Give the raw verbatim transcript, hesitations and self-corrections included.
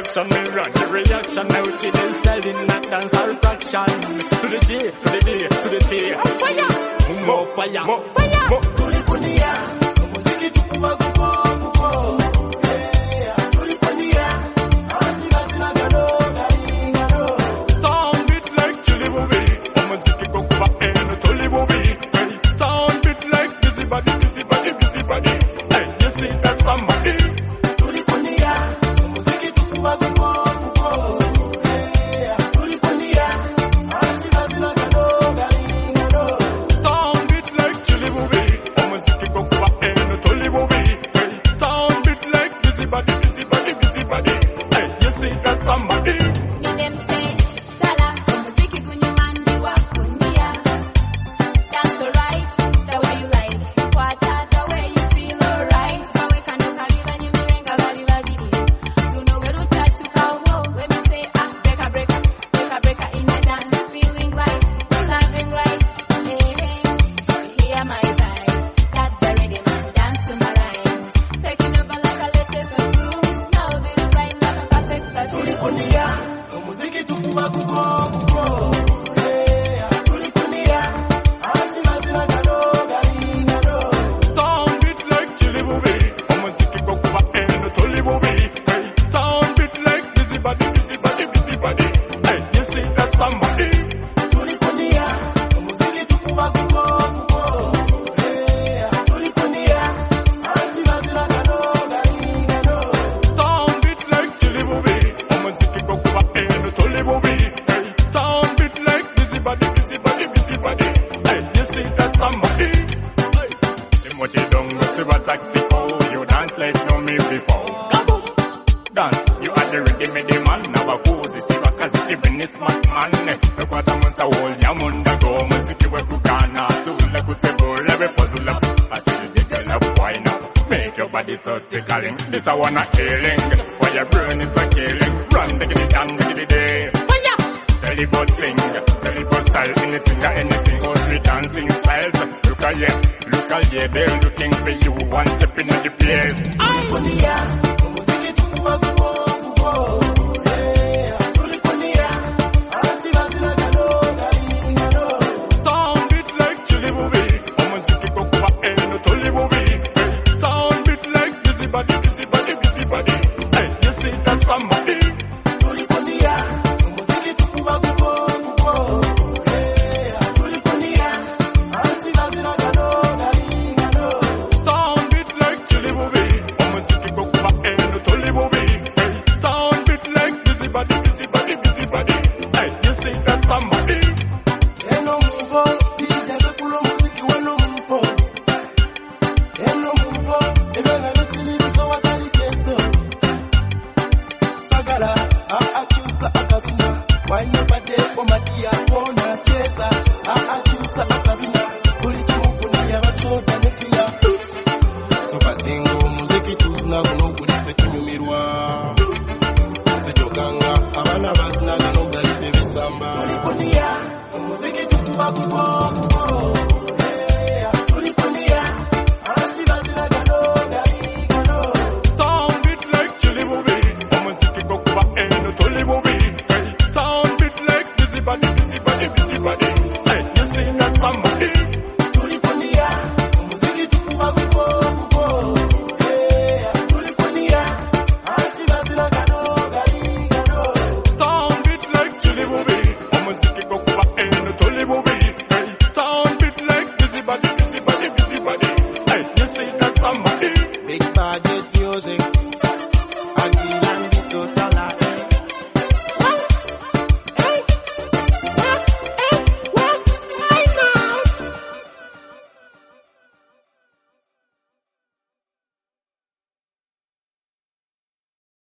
direction, me run the reaction. Now it is telling that dance our fraction. To the G, to the D, to the T. Fire, more fire, more fire, more. Tulikunia, muziki tukuwa kuko kuko. Yeah, tulikunia, anti na gano gari gano. Sound bit like chili booby, muziki kukuwa eno tuli booby. Sound bit like busy body, busy body, busy body. Hey, you see that somebody? Tulikunia, muziki tukuwa kuko kuko. Yeah, tulikunia, anti na gano gari gano. Sound bit like chili booby, muziki kukuwa eno tuli booby. Sound bit like busy body, busy body, busy body. Hey, you see that somebody? Me them say, Sala, muziki kunyumandi wa kunia. That's alright, the way you like. Kwata, the way you feel alright. Sawe kando kaliba nyumirenga bali babidi. Luno weru tatu kawo. When me say, ah, break a break a, break a break a in a dance. Feeling right, loving right. Hey, hey, hear my vibe. Got the rhythm and dance to my rhymes. Taking over like a latest groove. Now this right, like a perfect touch. Tulikunia, muziki tukuwa kuko kuko. Yeah, tulikunia, anti na gano gari gano. Sound bit like chili booby, muziki kukuwa eno tuli booby. Sound bit like busy body, busy body, busy body. Hey, you see that somebody? Tulikunia, muziki tukuwa kuko kuko. Yeah, tulikunia, anti na gano gari gano. Sound bit like chili booby, muziki kukuwa eno tuli booby. Sound bit like busy body, busy body, busy body. Hey, you see that somebody? Hey, Timothy don't see what tactical. You dance like no me before. Come on, dance. You are the rhythm of the man. Now a cozy see what cause even this smart man. Look what I'm on sa whole yamunda go. Muziki we kukana. Tula kutebo leve puzzle up. I see you jiggle up, wine up. Make your body so tickling. This I wanna healing. While you burn it's a killing. Run, diggy it down, diggy it day. Fire! Tell you about thing, tell you about style, anything or anything. Only dancing styles. Look at you, look at you, they're looking for you. One step in the place. Tulikunia, muziki tukuwa kuko kuko. Yeah, tulikunia, anti na gano gari gano. Sound bit like chili booby, muziki kukuwa eno tuli booby. Sound bit like busy body, busy body, busy body. Hey, you see that somebody? Tulikunia, muziki tukuwa kuko kuko. Yeah, tulikunia, anti na gano gari gano. Sound bit like chili booby, muziki kukuwa eno tuli booby. Sound bit like busy body, busy body, busy body. Hey, you see that somebody? Eno mumbo, pija sekulo muziki wano mumbo. Eno mumbo, ebanga bitili biso watali keso. Sagala, a achusa akabina. Wanya pade kwa madia kona cheza. A achusa akabina. Kulichimuku ya basoda nepia. Sopatingo muziki tuzina kuno kulipe kunyumirwa. Sejokanga, abana bazina gano galite bisamba. Tulikunia, muziki tukuwa kuko kuko. Yeah, tulikunia, anti na gano gari gano. Sound bit like chili booby, muziki kukuwa eno tuli booby. Sound bit like busy body, busy body, busy body. Hey, you see that somebody? Tulikunia, muziki tukuwa kuko kuko. Yeah, tulikunia, anti na gano gari gano. Sound bit like chili booby, muziki kukuwa eno tuli booby. Sound bit like busy body, busy body, busy body. Hey, you see that somebody? Big budget music.